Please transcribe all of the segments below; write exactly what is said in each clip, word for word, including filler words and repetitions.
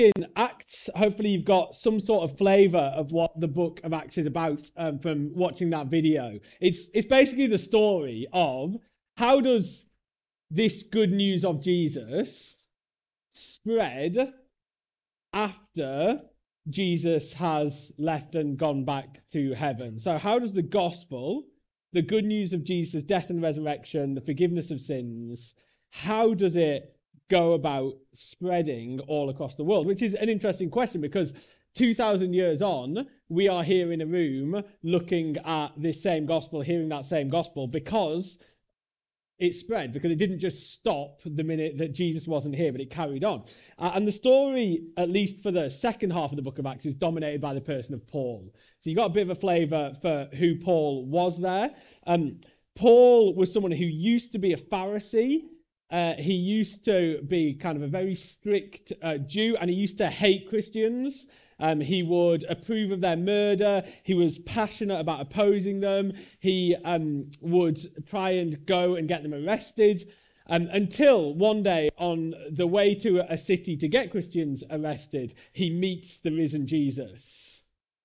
in Acts, hopefully you've got some sort of flavour of what the book of Acts is about um, from watching that video. It's it's basically the story of how does this good news of Jesus spread after Jesus has left and gone back to heaven. So how does the gospel, the good news of Jesus' death and resurrection, the forgiveness of sins, how does it go about spreading all across the world? Which is an interesting question, because two thousand years on, we are here in a room looking at this same gospel, hearing that same gospel, because it spread, because it didn't just stop the minute that Jesus wasn't here, but it carried on. Uh, and the story, at least for the second half of the book of Acts, is dominated by the person of Paul. So you got a bit of a flavour for who Paul was there. Um, Paul was someone who used to be a Pharisee. Uh, he used to be kind of a very strict uh, Jew, and he used to hate Christians. Um, he would approve of their murder. He was passionate about opposing them. He um, would try and go and get them arrested. Um, until one day, on the way to a city to get Christians arrested, he meets the risen Jesus.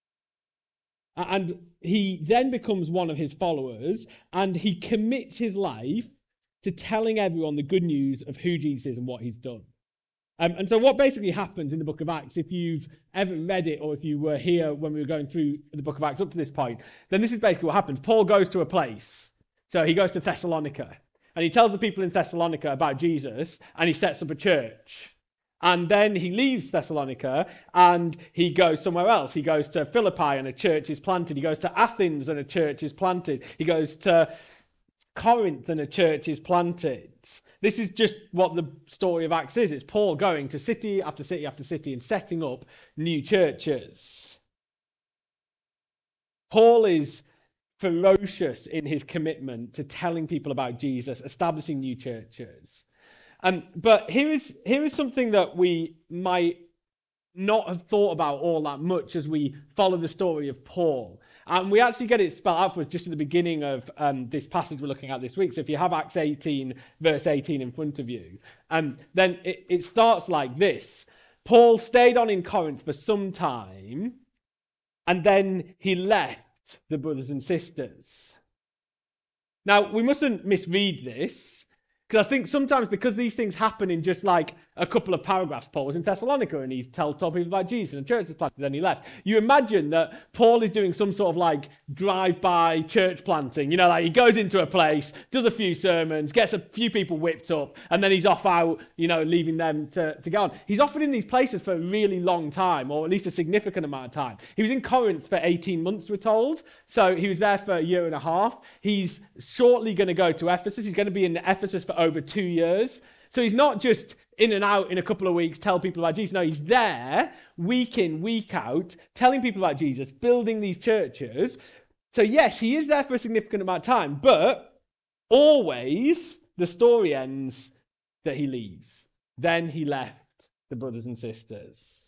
And he then becomes one of his followers, and he commits his life to telling everyone the good news of who Jesus is and what he's done. Um, and so what basically happens in the book of Acts, if you've ever read it or if you were here when we were going through the book of Acts up to this point, then this is basically what happens. Paul goes to a place. So he goes to Thessalonica, and he tells the people in Thessalonica about Jesus, and he sets up a church. And then he leaves Thessalonica and he goes somewhere else. He goes to Philippi and a church is planted. He goes to Athens and a church is planted. He goes to Corinth and a church is planted. This is just what the story of Acts is. It's Paul going to city after city after city and setting up new churches. Paul is ferocious in his commitment to telling people about Jesus, establishing new churches. Um, but here is here is something that we might not have thought about all that much as we follow the story of Paul. And we actually get it spelled out for us just at the beginning of um, this passage we're looking at this week. So if you have Acts eighteen, verse eighteen in front of you, um, then it, it starts like this. Paul stayed on in Corinth for some time, and then he left the brothers and sisters. Now, we mustn't misread this, because I think sometimes because these things happen in just like a couple of paragraphs, Paul was in Thessalonica and he told people about Jesus and the church was planted, then he left. You imagine that Paul is doing some sort of like drive-by church planting. You know, like he goes into a place, does a few sermons, gets a few people whipped up, and then he's off out, you know, leaving them to, to go on. He's often in these places for a really long time, or at least a significant amount of time. He was in Corinth for eighteen months, we're told. So he was there for a year and a half. He's shortly going to go to Ephesus. He's going to be in Ephesus for over two years. So he's not just in and out in a couple of weeks, tell people about Jesus. No, he's there week in, week out, telling people about Jesus, building these churches. So yes, he is there for a significant amount of time, but always the story ends that he leaves. Then he left the brothers and sisters.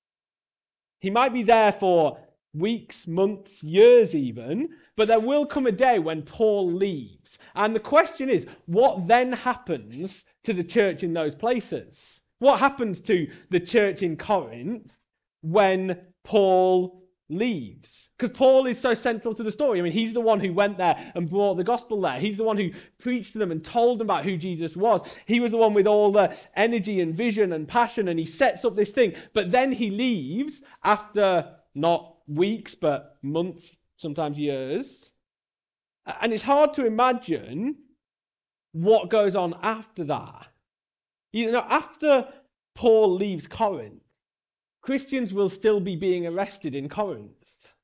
He might be there for weeks, months, years even, but there will come a day when Paul leaves. And the question is, what then happens to the church in those places? What happens to the church in Corinth when Paul leaves? Because Paul is so central to the story. I mean, he's the one who went there and brought the gospel there. He's the one who preached to them and told them about who Jesus was. He was the one with all the energy and vision and passion, and he sets up this thing. But then he leaves after not weeks, but months, sometimes years. And it's hard to imagine what goes on after that. You know, after Paul leaves Corinth, Christians will still be being arrested in Corinth.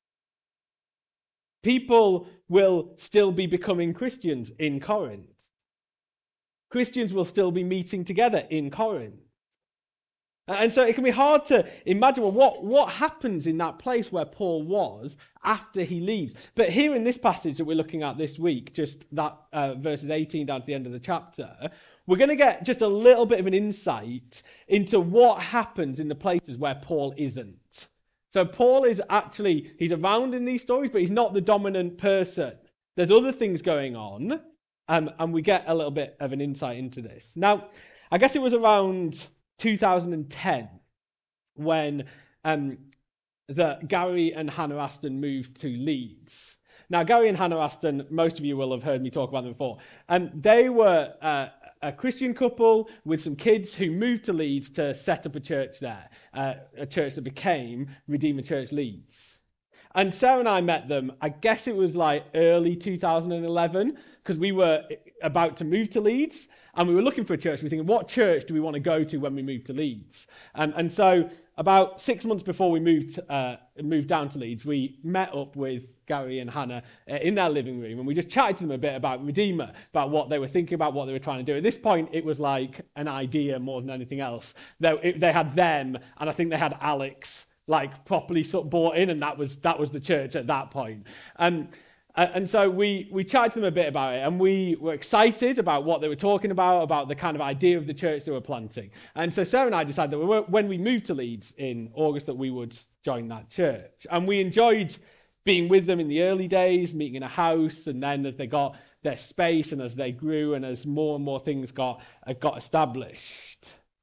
People will still be becoming Christians in Corinth. Christians will still be meeting together in Corinth. And so it can be hard to imagine, well, what, what happens in that place where Paul was after he leaves. But here in this passage that we're looking at this week, just that uh, verses eighteen down to the end of the chapter, we're going to get just a little bit of an insight into what happens in the places where Paul isn't. So Paul is actually, he's around in these stories, but he's not the dominant person. There's other things going on, um, and we get a little bit of an insight into this. Now, I guess it was around two thousand ten when um, that Gary and Hannah Aston moved to Leeds. Now, Gary and Hannah Aston, most of you will have heard me talk about them before, and they were uh, a Christian couple with some kids who moved to Leeds to set up a church there, uh, a church that became Redeemer Church Leeds. And Sarah and I met them, I guess it was like early two thousand eleven, because we were about to move to Leeds, and we were looking for a church. We were thinking, what church do we want to go to when we move to Leeds? Um, and so about six months before we moved uh, moved down to Leeds, we met up with Gary and Hannah uh, in their living room, and we just chatted to them a bit about Redeemer, about what they were thinking about, what they were trying to do. At this point, it was like an idea more than anything else. They, it, they had them, and I think they had Alex, like properly sort of bought in, and that was that was the church at that point. Um, and so we we chatted to them a bit about it, and we were excited about what they were talking about, about the kind of idea of the church they were planting. And so Sarah and I decided that we were, when we moved to Leeds in August, that we would join that church. And we enjoyed being with them in the early days, meeting in a house, and then as they got their space and as they grew and as more and more things got uh, got established.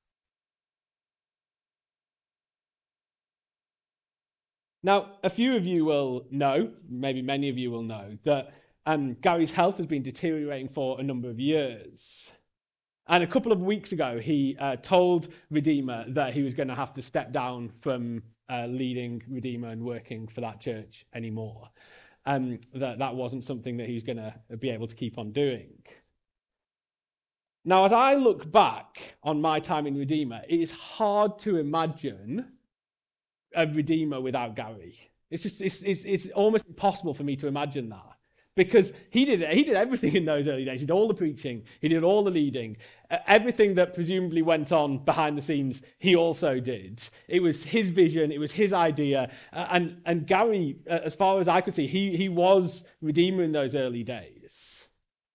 Now, a few of you will know, maybe many of you will know, that um, Gary's health has been deteriorating for a number of years. And a couple of weeks ago, he uh, told Redeemer that he was going to have to step down from uh, leading Redeemer and working for that church anymore. Um, that that wasn't something that he was going to be able to keep on doing. Now, as I look back on my time in Redeemer, it is hard to imagine a Redeemer without Gary. It's just it's, it's it's almost impossible for me to imagine that, because he did he did everything in those early days. He did all the preaching, he did all the leading, uh, everything that presumably went on behind the scenes. He also did. It was his vision, it was his idea, uh, and and Gary, uh, as far as I could see, he he was Redeemer in those early days.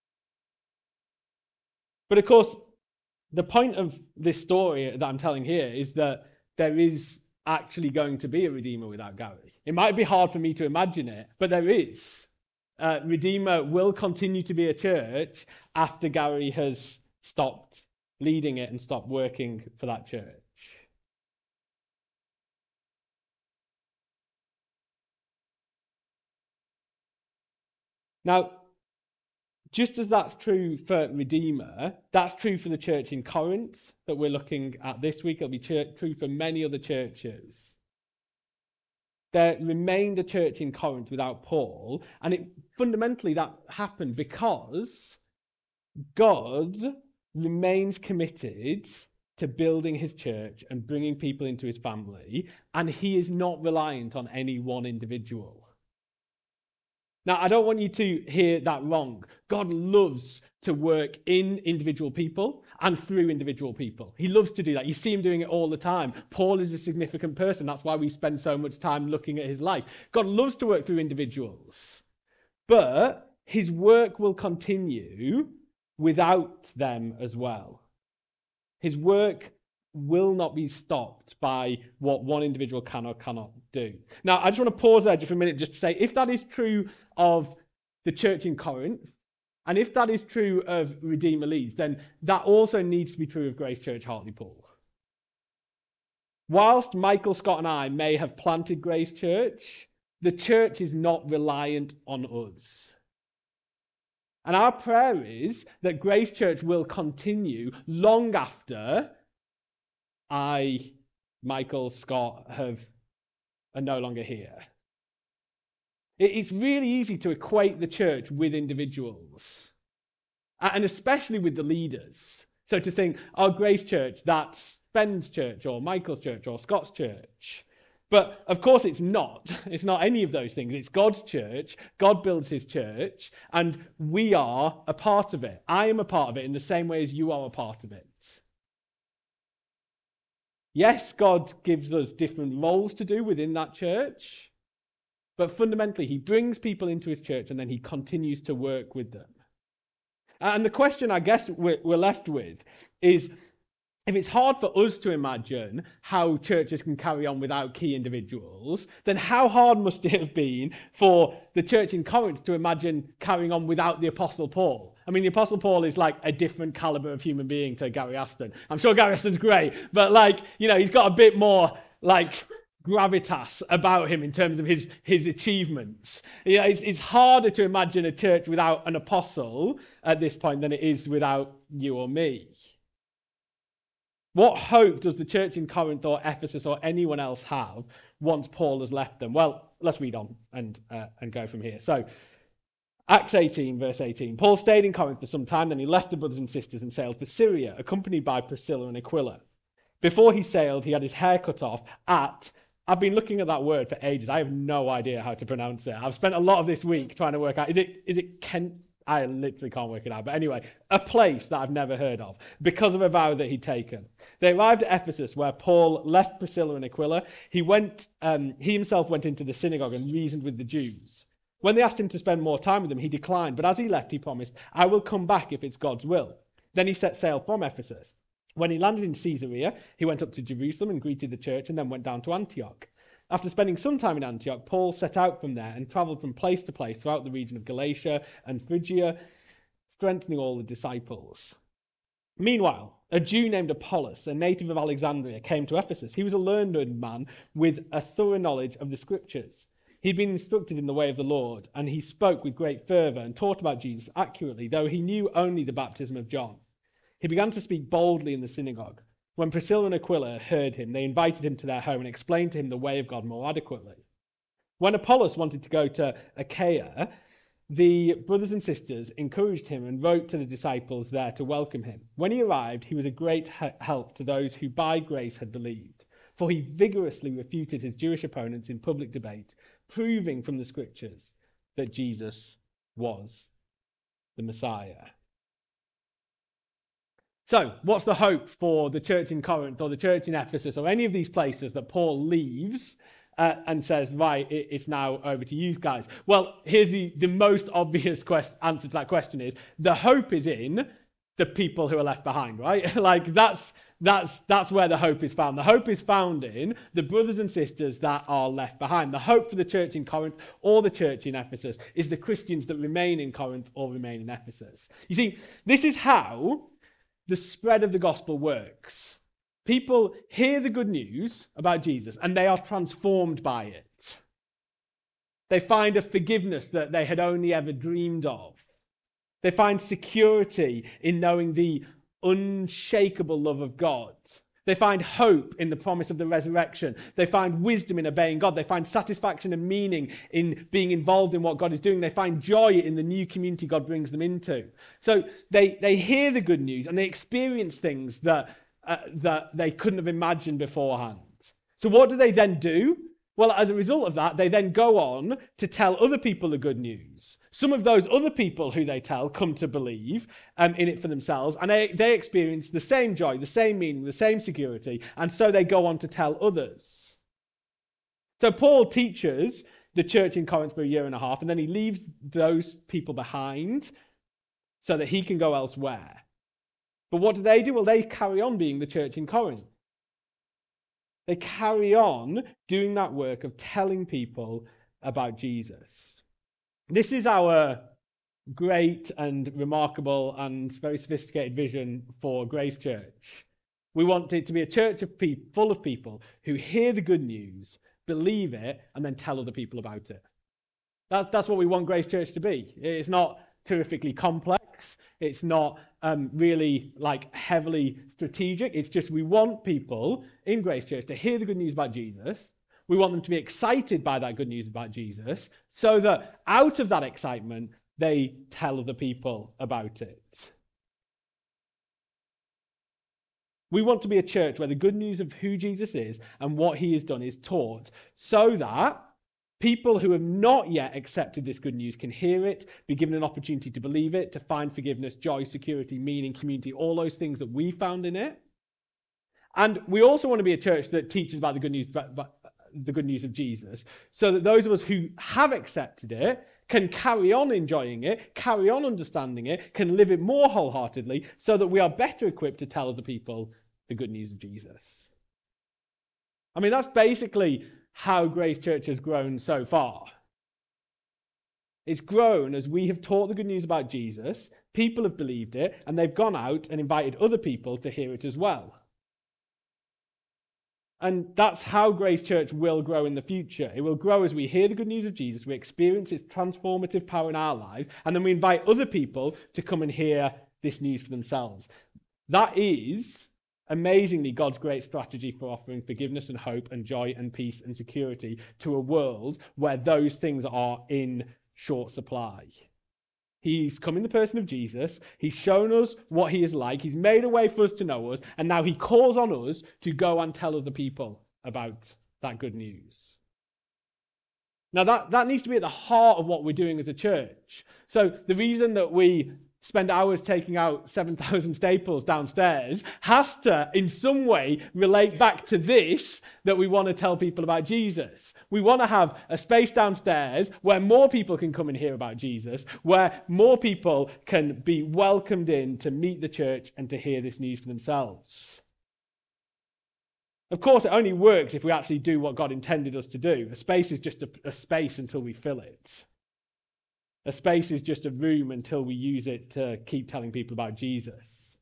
But of course, the point of this story that I'm telling here is that there is actually going to be a Redeemer without Gary. It might be hard for me to imagine it, but there is. Uh, Redeemer will continue to be a church after Gary has stopped leading it and stopped working for that church. Now, just as that's true for Redeemer, that's true for the church in Corinth that we're looking at this week. It'll be true for many other churches. There remained a church in Corinth without Paul, and it fundamentally that happened because God remains committed to building his church and bringing people into his family, and he is not reliant on any one individual. Now, I don't want you to hear that wrong. God loves to work in individual people and through individual people. He loves to do that. You see him doing it all the time. Paul is a significant person. That's why we spend so much time looking at his life. God loves to work through individuals. But his work will continue without them as well. His work will not be stopped by what one individual can or cannot do. Now, I just want to pause there just for a minute just to say, if that is true of the church in Corinth, and if that is true of Redeemer Leeds, then that also needs to be true of Grace Church Hartlepool. Whilst Michael, Scott and I may have planted Grace Church, the church is not reliant on us. And our prayer is that Grace Church will continue long after I, Michael, Scott have are no longer here. It's really easy to equate the church with individuals, and especially with the leaders. So to think, oh, Grace Church, that's Ben's church or Michael's church or Scott's church. But of course it's not. It's not any of those things. It's God's church. God builds his church, and we are a part of it. I am a part of it in the same way as you are a part of it. Yes, God gives us different roles to do within that church, but fundamentally he brings people into his church and then he continues to work with them. And the question I guess we're, we're left with is, if it's hard for us to imagine how churches can carry on without key individuals, then how hard must it have been for the church in Corinth to imagine carrying on without the Apostle Paul? I mean, the Apostle Paul is like a different caliber of human being to Gary Aston. I'm sure Gary Aston's great, but like, you know, he's got a bit more like gravitas about him in terms of his his achievements. Yeah, it's, it's harder to imagine a church without an apostle at this point than it is without you or me. What hope does the church in Corinth or Ephesus or anyone else have once Paul has left them? Well, let's read on and uh, and go from here. So, Acts eighteen, verse eighteen. Paul stayed in Corinth for some time, then he left the brothers and sisters and sailed for Syria, accompanied by Priscilla and Aquila. Before he sailed, he had his hair cut off at, I've been looking at that word for ages. I have no idea how to pronounce it. I've spent a lot of this week trying to work out, is it is it Kent? I literally can't work it out. But anyway, a place that I've never heard of because of a vow that he'd taken. They arrived at Ephesus, where Paul left Priscilla and Aquila. He went, um, he himself went into the synagogue and reasoned with the Jews. When they asked him to spend more time with them, he declined. But as he left, he promised, I will come back if it's God's will. Then he set sail from Ephesus. When he landed in Caesarea, he went up to Jerusalem and greeted the church and then went down to Antioch. After spending some time in Antioch, Paul set out from there and travelled from place to place throughout the region of Galatia and Phrygia, strengthening all the disciples. Meanwhile, a Jew named Apollos, a native of Alexandria, came to Ephesus. He was a learned man with a thorough knowledge of the scriptures. He'd been instructed in the way of the Lord, and he spoke with great fervour and taught about Jesus accurately, though he knew only the baptism of John. He began to speak boldly in the synagogue. When Priscilla and Aquila heard him, they invited him to their home and explained to him the way of God more adequately. When Apollos wanted to go to Achaia, the brothers and sisters encouraged him and wrote to the disciples there to welcome him. When he arrived, he was a great help to those who by grace had believed, for he vigorously refuted his Jewish opponents in public debate, proving from the scriptures that Jesus was the Messiah. So, what's the hope for the church in Corinth or the church in Ephesus or any of these places that Paul leaves uh, and says, right, it, it's now over to you guys? Well, here's the, the most obvious quest- answer to that question is, the hope is in the people who are left behind, right? like, that's, that's, that's where the hope is found. The hope is found in the brothers and sisters that are left behind. The hope for the church in Corinth or the church in Ephesus is the Christians that remain in Corinth or remain in Ephesus. You see, this is how the spread of the gospel works. People hear the good news about Jesus and they are transformed by it. They find a forgiveness that they had only ever dreamed of. They find security in knowing the unshakable love of God. They find hope in the promise of the resurrection. They find wisdom in obeying God. They find satisfaction and meaning in being involved in what God is doing. They find joy in the new community God brings them into. So they, they hear the good news and they experience things that, uh, that they couldn't have imagined beforehand. So what do they then do? Well, as a result of that, they then go on to tell other people the good news. Some of those other people who they tell come to believe um, in it for themselves, and they, they experience the same joy, the same meaning, the same security, and so they go on to tell others. So Paul teaches the church in Corinth for a year and a half, and then he leaves those people behind so that he can go elsewhere. But what do they do? Well, they carry on being the church in Corinth. They carry on doing that work of telling people about Jesus. This is our great and remarkable and very sophisticated vision for Grace Church. We want it to be a church of people, full of people who hear the good news, believe it, and then tell other people about it. That, that's what we want Grace Church to be. It's not terrifically complex. It's not um, really like heavily strategic. It's just we want people in Grace Church to hear the good news about Jesus. We want them to be excited by that good news about Jesus so that out of that excitement, they tell other people about it. We want to be a church where the good news of who Jesus is and what he has done is taught so that people who have not yet accepted this good news can hear it, be given an opportunity to believe it, to find forgiveness, joy, security, meaning, community, all those things that we found in it. And we also want to be a church that teaches about the good news, the good news of Jesus, so that those of us who have accepted it can carry on enjoying it, carry on understanding it, can live it more wholeheartedly, so that we are better equipped to tell other people the good news of Jesus. I mean, that's basically how Grace Church has grown so far. It's grown as we have taught the good news about Jesus, people have believed it, and they've gone out and invited other people to hear it as well. And that's how Grace Church will grow in the future. It will grow as we hear the good news of Jesus, we experience its transformative power in our lives, and then we invite other people to come and hear this news for themselves. That is, amazingly, God's great strategy for offering forgiveness and hope and joy and peace and security to a world where those things are in short supply. He's come in the person of Jesus. He's shown us what he is like. He's made a way for us to know us. And now he calls on us to go and tell other people about that good news. Now that, that needs to be at the heart of what we're doing as a church. So the reason that we spend hours taking out seven thousand staples downstairs has to, in some way, relate back to this, that we want to tell people about Jesus. We want to have a space downstairs where more people can come and hear about Jesus, where more people can be welcomed in to meet the church and to hear this news for themselves. Of course, it only works if we actually do what God intended us to do. A space is just a, a space until we fill it. A space is just a room until we use it to keep telling people about Jesus.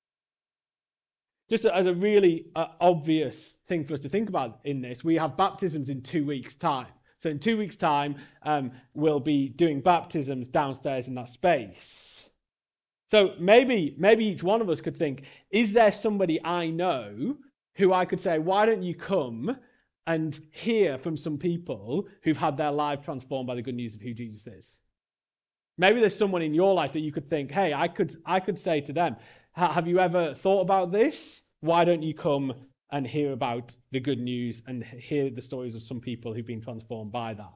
Just as a really uh, obvious thing for us to think about in this, we have baptisms in two weeks' time. So in two weeks' time, um, we'll be doing baptisms downstairs in that space. So maybe, maybe each one of us could think, is there somebody I know who I could say, why don't you come and hear from some people who've had their life transformed by the good news of who Jesus is? Maybe there's someone in your life that you could think, hey, I could I could say to them, have you ever thought about this? Why don't you come and hear about the good news and hear the stories of some people who've been transformed by that?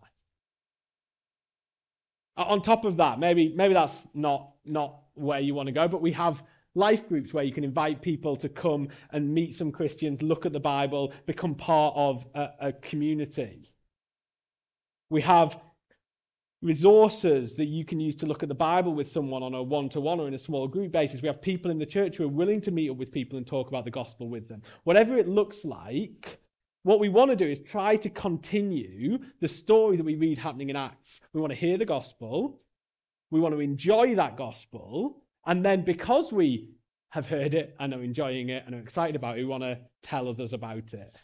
On top of that, maybe maybe that's not, not where you want to go, but we have life groups where you can invite people to come and meet some Christians, look at the Bible, become part of a, a community. We have resources that you can use to look at the Bible with someone on a one-to-one or in a small group basis. We have people in the church who are willing to meet up with people and talk about the gospel with them. Whatever it looks like, what we want to do is try to continue the story that we read happening in Acts. We want to hear the gospel. We want to enjoy that gospel. And then because we have heard it and are enjoying it and are excited about it, we want to tell others about it.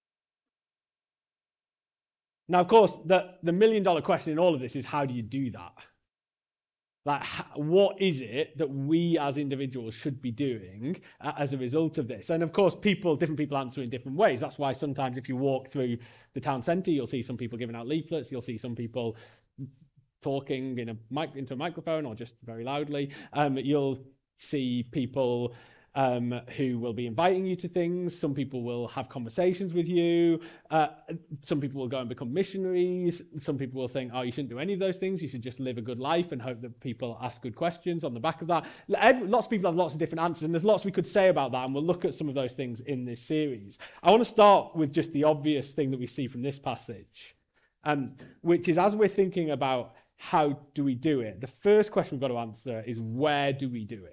Now, of course, the, the million dollar question in all of this is, how do you do that? Like, what is it that we as individuals should be doing uh, as a result of this? And of course, people, different people answer in different ways. That's why sometimes if you walk through the town centre, you'll see some people giving out leaflets. You'll see some people talking in a mic into a microphone or just very loudly. Um, you'll see people Um, who will be inviting you to things. Some people will have conversations with you. Uh, some people will go and become missionaries. Some people will think, oh, you shouldn't do any of those things. You should just live a good life and hope that people ask good questions on the back of that. Lots of people have lots of different answers, and there's lots we could say about that, and we'll look at some of those things in this series. I want to start with just the obvious thing that we see from this passage, um, which is, as we're thinking about how do we do it, the first question we've got to answer is, where do we do it?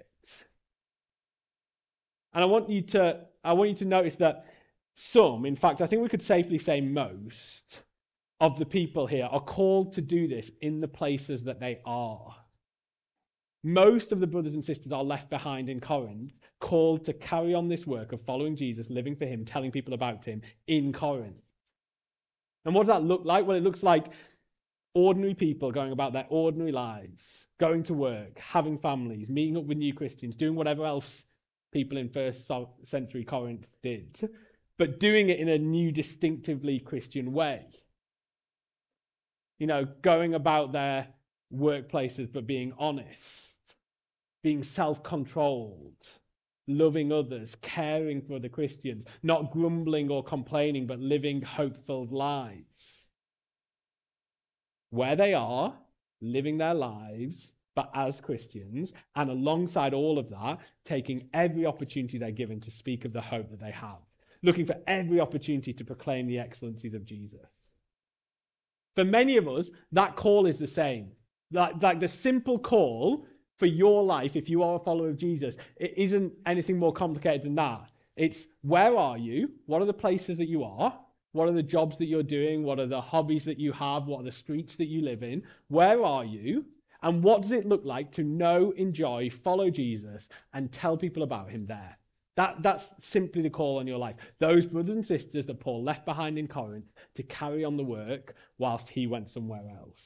And I want you to, I want you to notice that some, in fact, I think we could safely say most of the people here are called to do this in the places that they are. Most of the brothers and sisters are left behind in Corinth, called to carry on this work of following Jesus, living for him, telling people about him in Corinth. And what does that look like? Well, it looks like ordinary people going about their ordinary lives, going to work, having families, meeting up with new Christians, doing whatever else people in first century Corinth did, but doing it in a new, distinctively Christian way. You know, going about their workplaces, but being honest, being self-controlled, loving others, caring for other Christians, not grumbling or complaining, but living hope-filled lives. Where they are, living their lives, but as Christians, and alongside all of that, taking every opportunity they're given to speak of the hope that they have, looking for every opportunity to proclaim the excellencies of Jesus. For many of us, that call is the same. Like, like the simple call for your life, if you are a follower of Jesus, it isn't anything more complicated than that. It's, where are you? What are the places that you are? What are the jobs that you're doing? What are the hobbies that you have? What are the streets that you live in? Where are you? And what does it look like to know, enjoy, follow Jesus, and tell people about him there? That, that's simply the call on your life. Those brothers and sisters that Paul left behind in Corinth to carry on the work whilst he went somewhere else.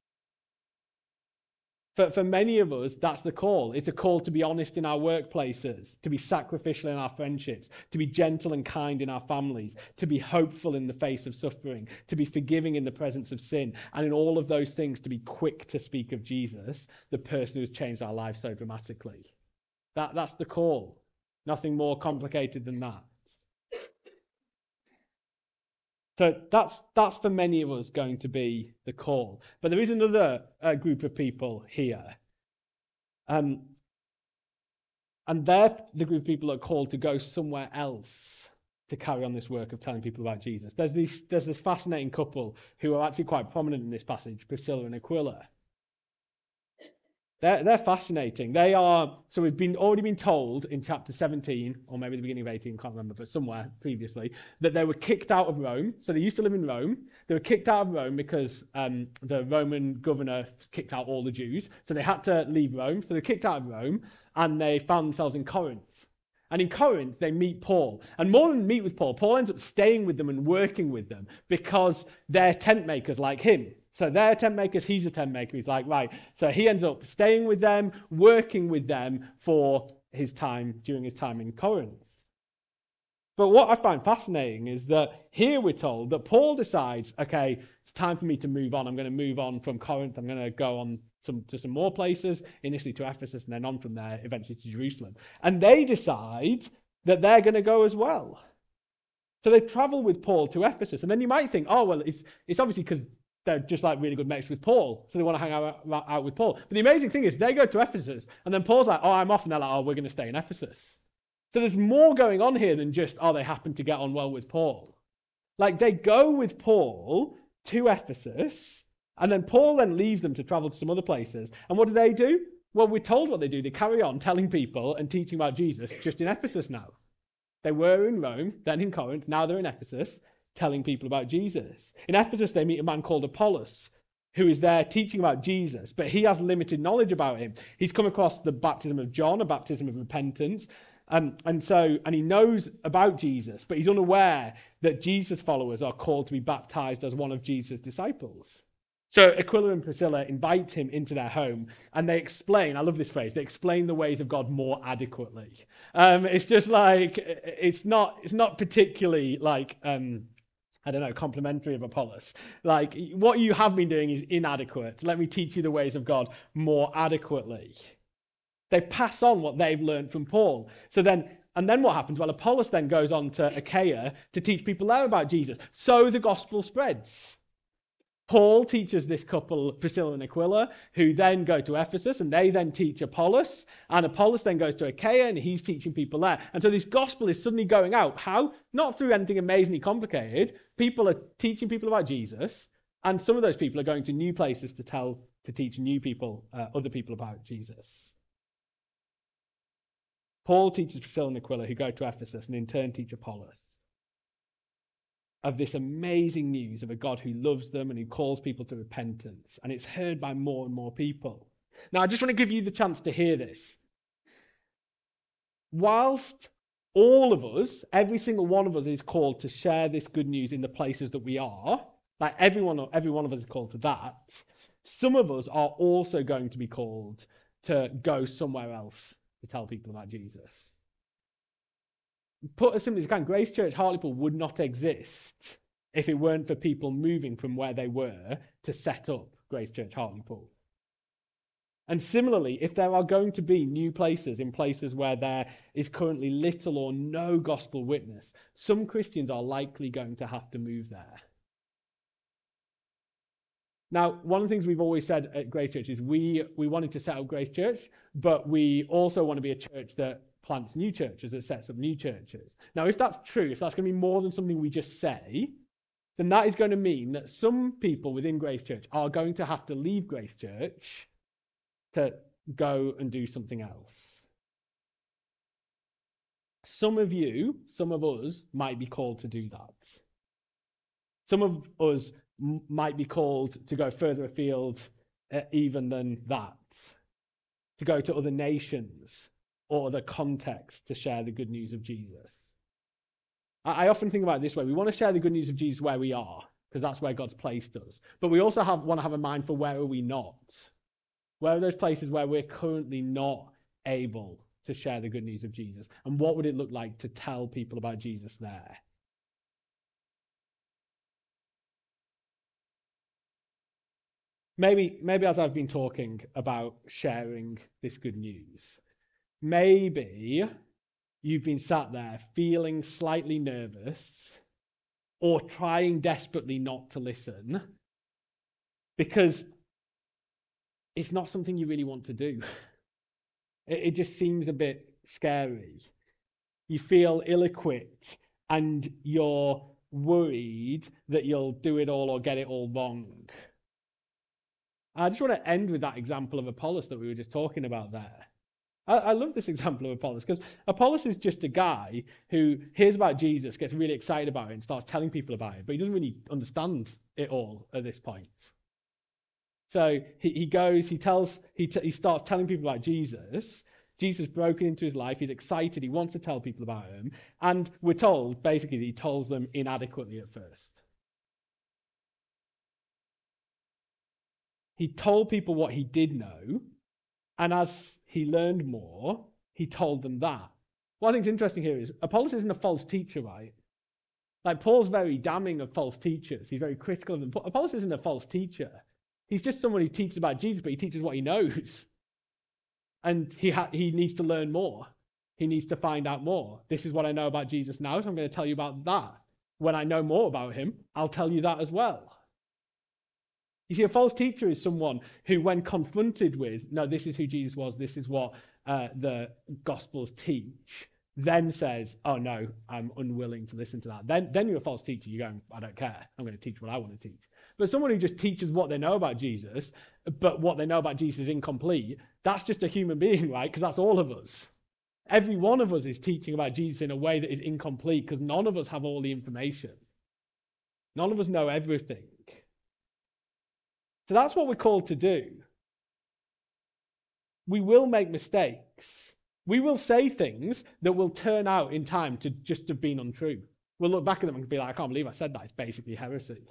For, for many of us, that's the call. It's a call to be honest in our workplaces, to be sacrificial in our friendships, to be gentle and kind in our families, to be hopeful in the face of suffering, to be forgiving in the presence of sin, and in all of those things, to be quick to speak of Jesus, the person who's changed our lives so dramatically. That, that's the call. Nothing more complicated than that. So that's that's for many of us going to be the call. But there is another uh, group of people here. Um, and they're the group of people that are called to go somewhere else to carry on this work of telling people about Jesus. There's this, there's this fascinating couple who are actually quite prominent in this passage, Priscilla and Aquila. They're, they're fascinating. They are, so we've been already been told in chapter seventeen, or maybe the beginning of eighteen, can't remember, but somewhere previously, that they were kicked out of Rome. So they used to live in Rome. They were kicked out of Rome because um, the Roman governor kicked out all the Jews. So they had to leave Rome. So they were kicked out of Rome, and they found themselves in Corinth. And in Corinth, they meet Paul. And more than meet with Paul, Paul ends up staying with them and working with them because they're tent makers like him. So they're tent makers, he's a tent maker. He's like, right. So he ends up staying with them, working with them for his time, during his time in Corinth. But what I find fascinating is that here we're told that Paul decides, okay, it's time for me to move on. I'm going to move on from Corinth. I'm going to go on some, to some more places, initially to Ephesus and then on from there, eventually to Jerusalem. And they decide that they're going to go as well. So they travel with Paul to Ephesus. And then you might think, oh, well, it's, it's obviously because they're just like really good mates with Paul, so they want to hang out, out with Paul. But the amazing thing is they go to Ephesus, and then Paul's like, oh, I'm off, and they're like, oh, we're going to stay in Ephesus. So there's more going on here than just, oh, they happen to get on well with Paul. Like, they go with Paul to Ephesus, and then Paul then leaves them to travel to some other places. And what do they do? Well, we're told what they do. They carry on telling people and teaching about Jesus just in Ephesus now. They were in Rome, then in Corinth, now they're in Ephesus, telling people about Jesus. In Ephesus, they meet a man called Apollos, who is there teaching about Jesus, but he has limited knowledge about him. He's come across the baptism of John, a baptism of repentance, um, and so and he knows about Jesus, but he's unaware that Jesus' followers are called to be baptized as one of Jesus' disciples. So Aquila and Priscilla invite him into their home, and they explain, I love this phrase, they explain the ways of God more adequately. Um, it's just like, it's not, it's not particularly like, um, I don't know, complimentary of Apollos. Like, what you have been doing is inadequate. Let me teach you the ways of God more adequately. They pass on what they've learned from Paul. So then, and then what happens? Well, Apollos then goes on to Achaia to teach people there about Jesus. So the gospel spreads. Paul teaches this couple, Priscilla and Aquila, who then go to Ephesus, and they then teach Apollos, and Apollos then goes to Achaia, and he's teaching people there. And so this gospel is suddenly going out. How? Not through anything amazingly complicated. People are teaching people about Jesus, and some of those people are going to new places to tell, to teach new people, uh, other people about Jesus. Paul teaches Priscilla and Aquila, who go to Ephesus, and in turn teach Apollos, of this amazing news of a God who loves them and who calls people to repentance. And it's heard by more and more people. Now, I just want to give you the chance to hear this. Whilst all of us, every single one of us is called to share this good news in the places that we are, like everyone, every one of us is called to that, some of us are also going to be called to go somewhere else to tell people about Jesus. Put as simply as can, Grace Church Hartlepool would not exist if it weren't for people moving from where they were to set up Grace Church Hartlepool. And similarly, if there are going to be new places in places where there is currently little or no gospel witness, some Christians are likely going to have to move there. Now, one of the things we've always said at Grace Church is we, we wanted to set up Grace Church, but we also want to be a church that plants new churches, that sets up new churches. Now, if that's true, if that's going to be more than something we just say, then that is going to mean that some people within Grace Church are going to have to leave Grace Church to go and do something else. Some of you, some of us, might be called to do that. Some of us m- might be called to go further afield uh, even than that, to go to other nations, or the context to share the good news of Jesus. I, I often think about it this way. We want to share the good news of Jesus where we are, because that's where God's placed us. But we also have, want to have a mind for where are we not? Where are those places where we're currently not able to share the good news of Jesus? And what would it look like to tell people about Jesus there? Maybe, maybe as I've been talking about sharing this good news, maybe you've been sat there feeling slightly nervous or trying desperately not to listen because it's not something you really want to do. It, it just seems a bit scary. You feel ill-equipped and you're worried that you'll do it all or get it all wrong. I just want to end with that example of Apollos that we were just talking about there. I, I love this example of Apollos because Apollos is just a guy who hears about Jesus, gets really excited about it and starts telling people about it, but he doesn't really understand it all at this point. So he, he goes, he tells, he, t- he starts telling people about Jesus. Jesus broken into his life. He's excited. He wants to tell people about him. And we're told, basically, that he tells them inadequately at first. He told people what he did know. And as he learned more, he told them that. What I think is interesting here is Apollos isn't a false teacher, right? Like Paul's very damning of false teachers. He's very critical of them. Apollos isn't a false teacher. He's just someone who teaches about Jesus, but he teaches what he knows. And he ha- he needs to learn more. He needs to find out more. This is what I know about Jesus now, so I'm going to tell you about that. When I know more about him, I'll tell you that as well. You see, a false teacher is someone who, when confronted with, no, this is who Jesus was, this is what uh, the Gospels teach, then says, oh no, I'm unwilling to listen to that. Then, then you're a false teacher. You're going, I don't care. I'm going to teach what I want to teach. But someone who just teaches what they know about Jesus, but what they know about Jesus is incomplete, that's just a human being, right? Because that's all of us. Every one of us is teaching about Jesus in a way that is incomplete because none of us have all the information. None of us know everything. So that's what we're called to do. We will make mistakes. We will say things that will turn out in time to just have been untrue. We'll look back at them and be like, I can't believe I said that. It's basically heresy.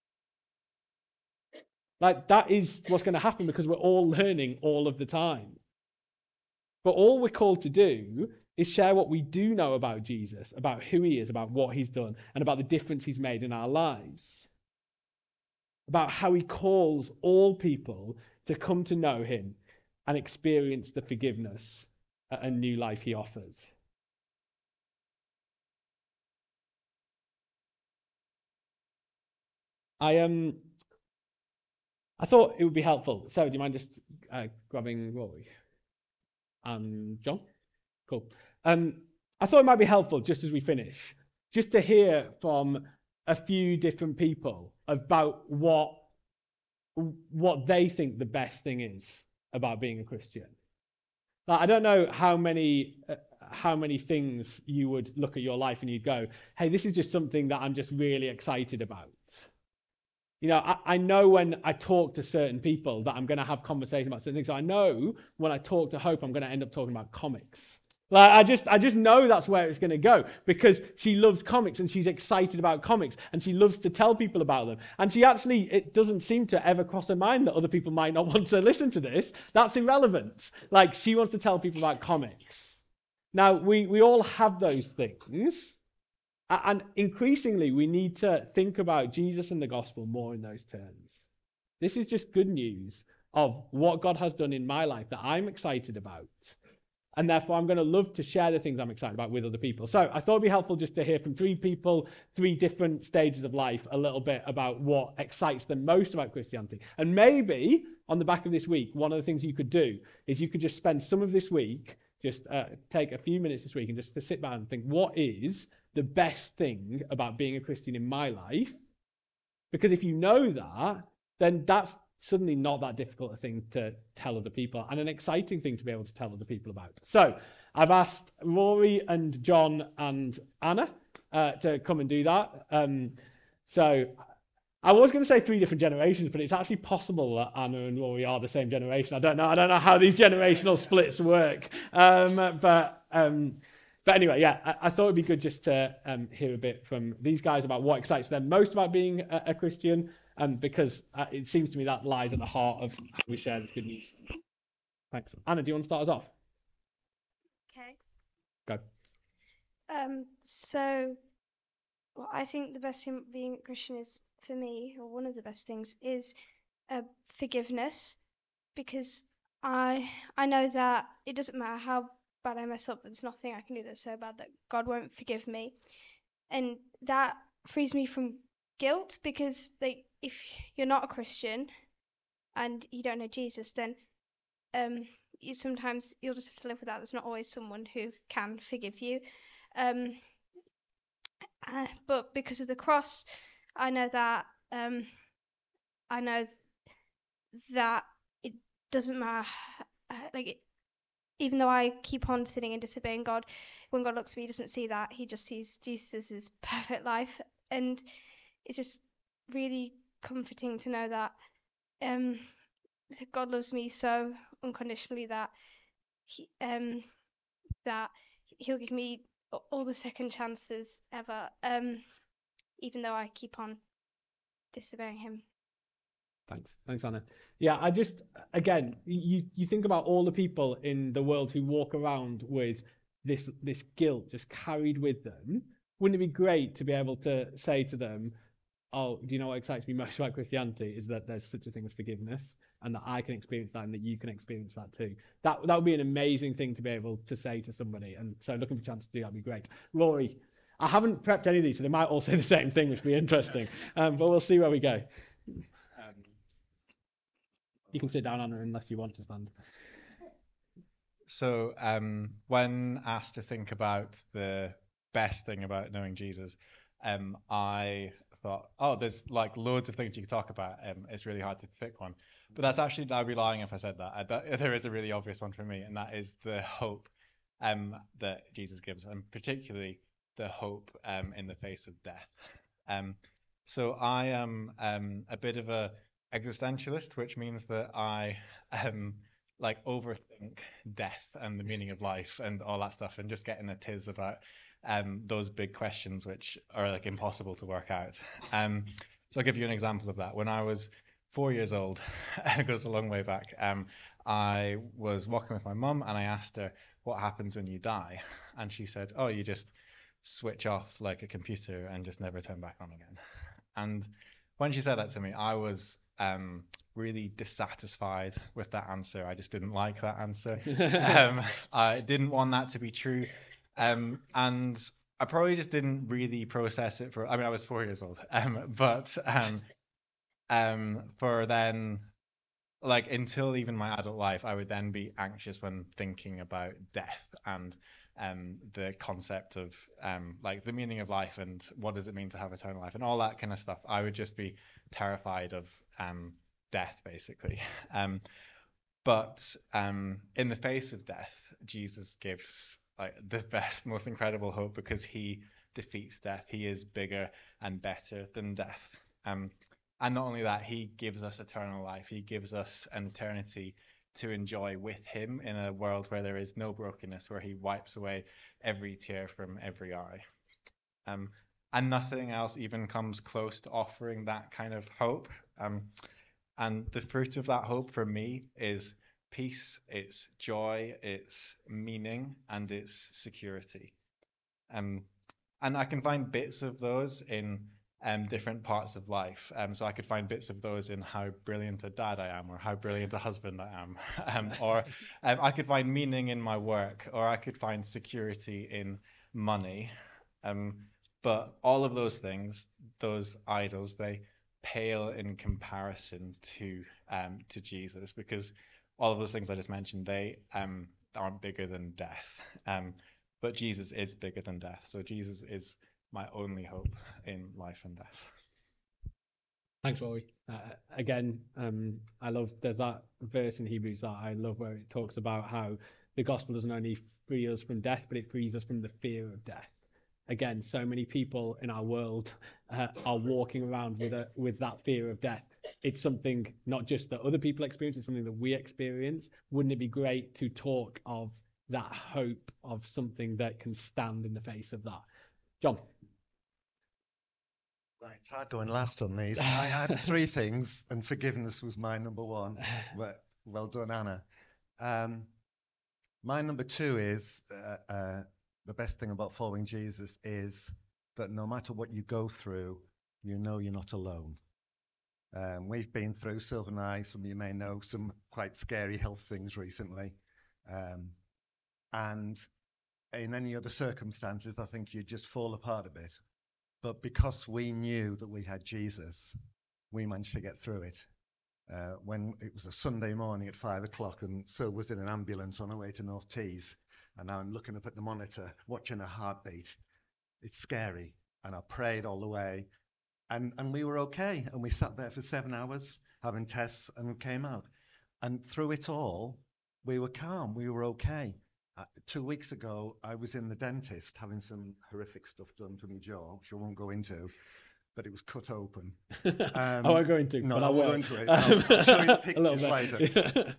Like, that is what's going to happen because we're all learning all of the time. But all we're called to do is share what we do know about Jesus, about who he is, about what he's done, and about the difference he's made in our lives. About how he calls all people to come to know him and experience the forgiveness and new life he offers. I um, I thought it would be helpful. Sarah, do you mind just uh, grabbing Rory and John? Cool. Um, I thought it might be helpful just as we finish, just to hear from a few different people about what what they think the best thing is about being a Christian. Like, I don't know how many uh, how many things you would look at your life and you'd go, hey, this is just something that I'm just really excited about. You know, I, I know when I talk to certain people that I'm going to have conversation about certain things. So I know when I talk to Hope, I'm going to end up talking about comics. Like, I just I just know that's where it's going to go because she loves comics and she's excited about comics and she loves to tell people about them. And she actually, it doesn't seem to ever cross her mind that other people might not want to listen to this. That's irrelevant. Like, she wants to tell people about comics. Now, we, we all have those things. And increasingly, we need to think about Jesus and the gospel more in those terms. This is just good news of what God has done in my life that I'm excited about. And therefore, I'm going to love to share the things I'm excited about with other people. So I thought it'd be helpful just to hear from three people, three different stages of life, a little bit about what excites them most about Christianity. And maybe on the back of this week, one of the things you could do is you could just spend some of this week, just uh, take a few minutes this week and just to sit down and think, what is the best thing about being a Christian in my life? Because if you know that, then that's suddenly not that difficult a thing to tell other people and an exciting thing to be able to tell other people about. So I've asked Rory and John and Anna uh, to come and do that. Um, so I was going to say three different generations, but it's actually possible that Anna and Rory are the same generation. I don't know. I don't know how these generational splits work. Um, but um, but anyway, yeah, I, I thought it'd be good just to um, hear a bit from these guys about what excites them most about being a, a Christian, um, because uh, it seems to me that lies at the heart of how we share this good news. Thanks. Anna, do you want to start us off? Okay. Go. Um, so, well, I think the best thing being a Christian is, for me, or one of the best things, is uh, forgiveness, because I I know that it doesn't matter how bad I mess up, there's nothing I can do that's so bad that God won't forgive me, and that frees me from guilt, because like if you're not a Christian and you don't know Jesus, then um you sometimes you'll just have to live with that. There's not always someone who can forgive you. Um, Uh, but because of the cross, I know that um, I know that it doesn't matter. uh, Like it, even though I keep on sinning and disobeying God, when God looks at me, He doesn't see that. He just sees Jesus's perfect life, and it's just really comforting to know that um, God loves me so unconditionally that he um that He'll give me all the second chances ever, um, even though I keep on disobeying Him. Thanks. Thanks, Anna. Yeah, I just, again, you, you think about all the people in the world who walk around with this this guilt just carried with them. Wouldn't it be great to be able to say to them, oh, do you know what excites me most about Christianity is that there's such a thing as forgiveness, and that I can experience that and that you can experience that too. That that would be an amazing thing to be able to say to somebody. And so looking for a chance to do that would be great. Rory, I haven't prepped any of these, so they might all say the same thing, which would be interesting. Um, but we'll see where we go. Um, You can sit down, Anna, unless you want to stand. so um, when asked to think about the best thing about knowing Jesus, um, I thought, oh, there's like loads of things you could talk about. Um, it's really hard to pick one, but that's actually I'd be lying if I said that. I, that. There is a really obvious one for me, and that is the hope um, that Jesus gives, and particularly the hope um, in the face of death. Um, so I am um, a bit of a existentialist, which means that I um, like overthink death and the meaning of life and all that stuff, and just get in a tiz about um, those big questions which are like impossible to work out. Um, so I'll give you an example of that. When I was four years old, it goes a long way back. Um, I was walking with my mum and I asked her, "What happens when you die?" And she said, "Oh, you just switch off like a computer and just never turn back on again." And when she said that to me, I was um, really dissatisfied with that answer. I just didn't like that answer. Um, I didn't want that to be true. Um, and I probably just didn't really process it for, I mean, I was four years old. Um, but um, um, for then, like, until even my adult life, I would then be anxious when thinking about death and um, the concept of um, like the meaning of life and what does it mean to have eternal life and all that kind of stuff. I would just be terrified of um, death, basically. Um, but um, in the face of death, Jesus gives like the best, most incredible hope because he defeats death. He is bigger and better than death. Um, and not only that, he gives us eternal life. He gives us an eternity to enjoy with him in a world where there is no brokenness, where he wipes away every tear from every eye. Um, and nothing else even comes close to offering that kind of hope. Um, and the fruit of that hope for me is peace, it's joy, it's meaning, and it's security. Um, and I can find bits of those in um, different parts of life. Um, so I could find bits of those in how brilliant a dad I am, or how brilliant a husband I am, um, or um, I could find meaning in my work, or I could find security in money. Um, but all of those things, those idols, they pale in comparison to um, to Jesus, because all of those things I just mentioned, they um, aren't bigger than death. Um, but Jesus is bigger than death. So Jesus is my only hope in life and death. Thanks, Rory. Uh, again, um, I love, there's that verse in Hebrews that I love where it talks about how the gospel doesn't only free us from death, but it frees us from the fear of death. again, so many people in our world uh, are walking around with a with that fear of death. It's something not just that other people experience, it's something that we experience. Wouldn't it be great to talk of that hope of something that can stand in the face of that? John. Right, it's hard going last on these. I had three things, and forgiveness was my number one. But well done, Anna. Um, my number two is uh, uh, the best thing about following Jesus is that no matter what you go through, you know you're not alone. Um, we've been through, Sylvan and I, some of you may know, some quite scary health things recently. Um, and in any other circumstances, I think you'd just fall apart a bit. But because we knew that we had Jesus, we managed to get through it. Uh, when it was a Sunday morning at five o'clock and Sil was in an ambulance on her way to North Tees, and now I'm looking up at the monitor, watching her heartbeat. It's scary. And I prayed all the way. And, and we were okay. And we sat there for seven hours having tests and we came out. And through it all, we were calm. We were okay. Uh, two weeks ago, I was in the dentist having some horrific stuff done to my jaw, which I won't go into, but it was cut open. Um, I won't go into, no, but I I won't will. go into it. I'll, I'll show you the A little pictures bit. later.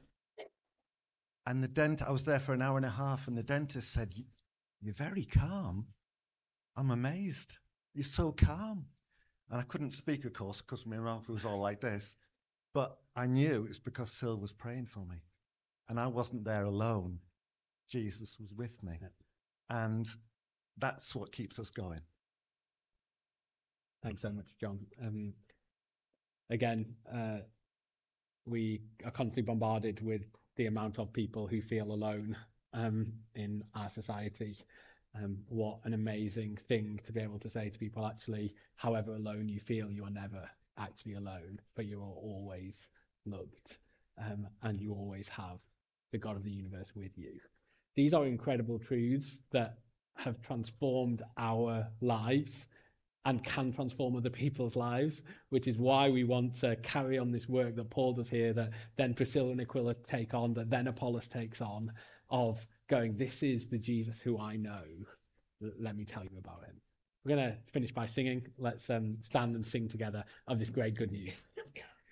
And the dent, I was there for an hour and a half, and the dentist said, "You're very calm. I'm amazed. You're so calm." And I couldn't speak, of course, because my mouth was all like this. But I knew it's because Sil was praying for me. And I wasn't there alone. Jesus was with me. And that's what keeps us going. Thanks so much, John. Um, again, uh, we are constantly bombarded with the amount of people who feel alone um, in our society. Um, what an amazing thing to be able to say to people, actually, however alone you feel, you are never actually alone, but you are always loved, um, and you always have the God of the universe with you. These are incredible truths that have transformed our lives and can transform other people's lives, which is why we want to carry on this work that Paul does here, that then Priscilla and Aquila take on, that then Apollos takes on, of going, this is the Jesus who I know. Let me tell you about him. We're going to finish by singing. Let's um, stand and sing together of this great good news.